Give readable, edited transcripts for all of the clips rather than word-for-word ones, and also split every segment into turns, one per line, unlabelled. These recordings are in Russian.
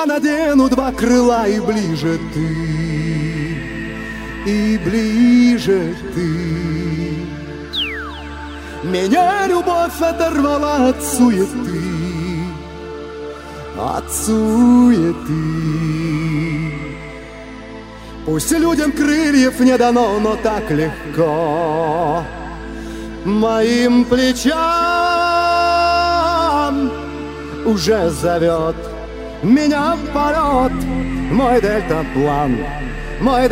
я надену два крыла, и ближе ты, и ближе ты. Меня любовь оторвала от суеты, от суеты. Пусть людям крыльев не дано, но так легко моим плечам уже зовет меня в полет мой дельтаплан, мой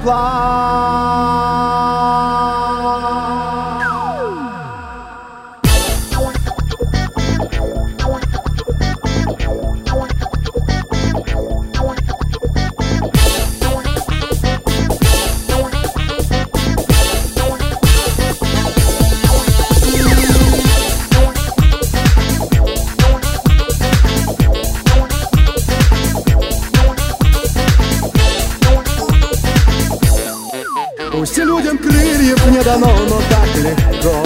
дельтаплан. Пусть людям крыльев не дано, но так легко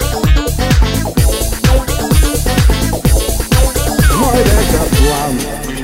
мой дельтаплан.